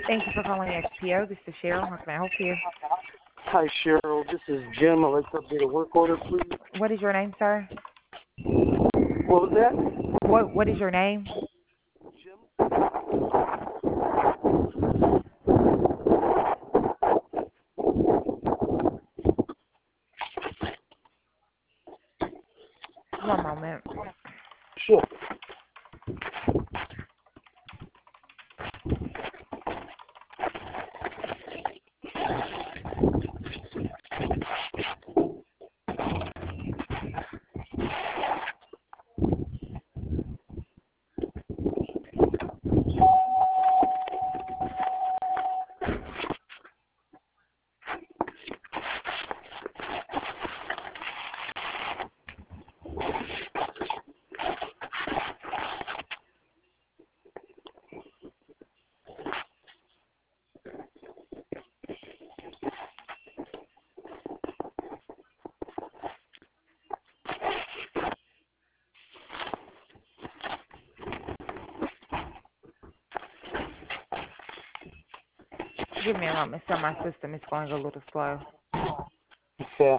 Thank you for calling XPO. This is Cheryl. How can I help you? Hi, Cheryl. This is Jim. I'd like to update a work order, please. What is your name, sir? What was that? What is your name? Jim? One moment. Sure. Give me a moment, sir. My system is going a little slow. Okay.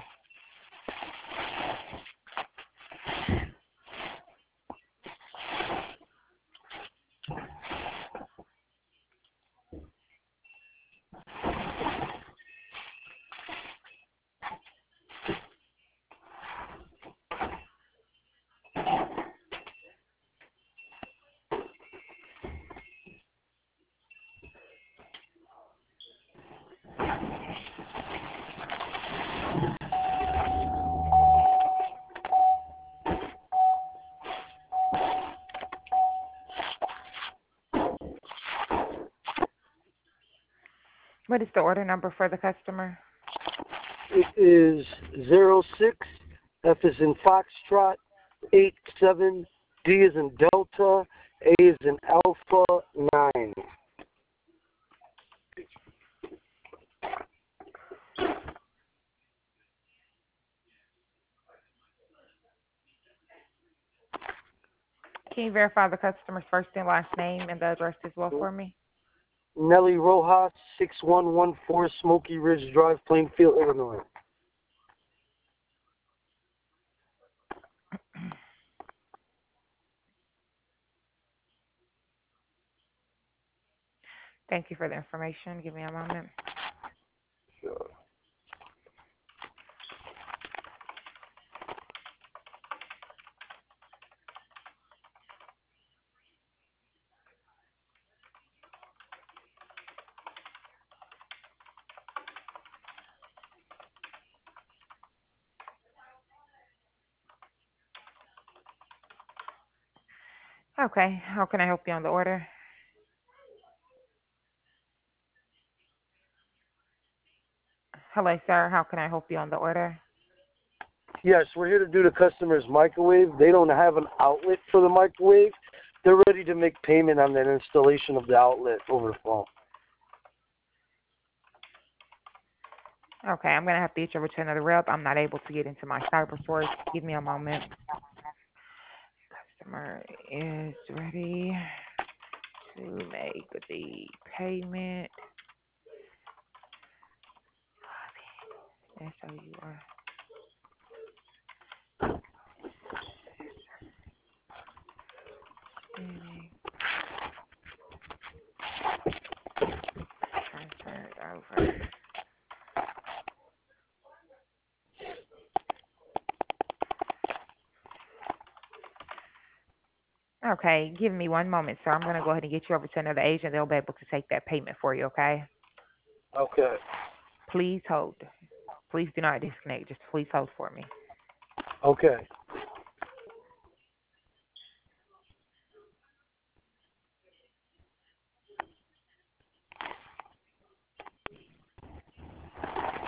What is the order number for the customer? It is 06, F is in Foxtrot, 87, D is in Delta, A is in Alpha, 9. Can you verify the customer's first and last name and the address as well for me? Nelly Rojas, 6114 Smoky Ridge Drive, Plainfield, Illinois. Thank you for the information. Give me a moment. Sure. Okay. How can I help you on the order? Hello, sir. How can I help you on the order? Yes, we're here to do the customer's microwave. They don't have an outlet for the microwave. They're ready to make payment on that installation of the outlet over the phone. Okay, I'm going to have to get you over to another rep. I'm not able to get into my CyberSource. Give me a moment. Customer is ready to make the payment. That's how you are. Transfer it over. Okay, give me one moment, sir. I'm going to go ahead and get you over to another agent. They'll be able to take that payment for you, okay? Okay. Please hold. Please do not disconnect. Just please hold for me. Okay.